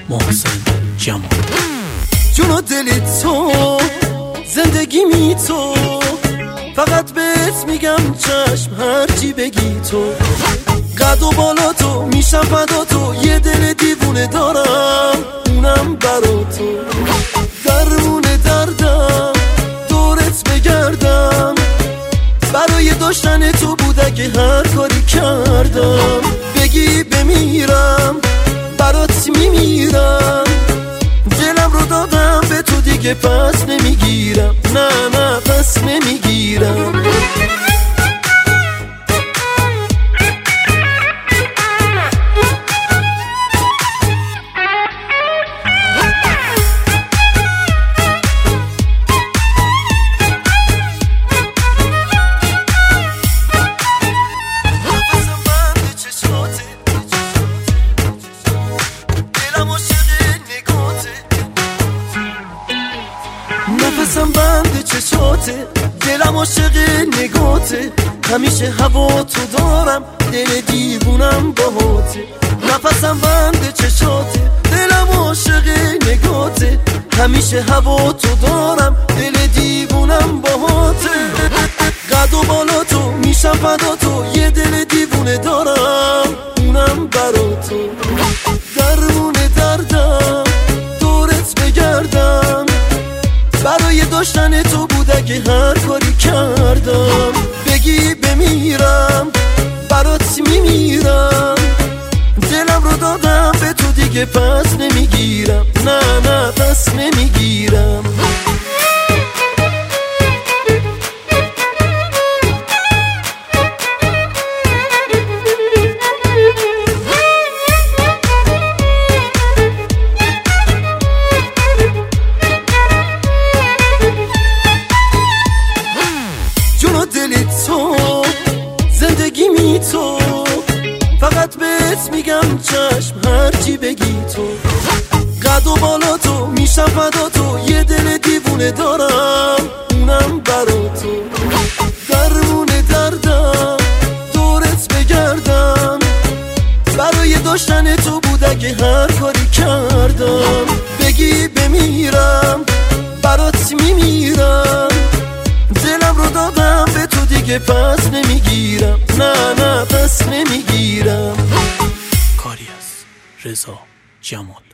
محسن جمال. جون و دلی تو، زندگی می تو، فقط بهت میگم چشم هرچی بگی تو. قد و بالا تو، میشم فدا تو، یه دل دیوونه دارم اونم برا تو. درمون دردم دورت بگردم، برای داشتن تو بود اگه هر کاری کردم. بگی بمیرم برات میمیرم، دلم رو دادم به تو دیگه پس نمیگیرم، نه نه پس نمیگیرم. نفسم بند چشاته، دلم عاشق نگاته، همیشه هوا تو دارم، دل دیوونم باهاته. نفسم بند چشاته، دلم عاشق نگاته، همیشه هوا تو دارم، دل دیوونم باهاته. قد و بالا تو، میشم فدا تو، یه دل دیوونه دارم اونم برا تو. درمون دردم دورت بگردم، برای داشتن تو بود اگه هر کاری کردم. بگی بمیرم برات میمیرم، دلم رو دادم به تو دیگه پس نمیگیرم، نه نه پس نمیگیرم. دلی تو، زندگی می تو، فقط بهت میگم چشم هرچی بگی تو. قد و بالا تو، میشم فدا تو، یه دل دیوونه دارم اونم برا تو. درمون دردم دورت بگردم، برای داشتن تو بود اگه هر کاری کردم. بگی بمیرم برات میمیرم، دلم رو دادم به تو دیگه پس نمیگیرم، نه نه پس نمیگیرم. کاری از رضا جمال.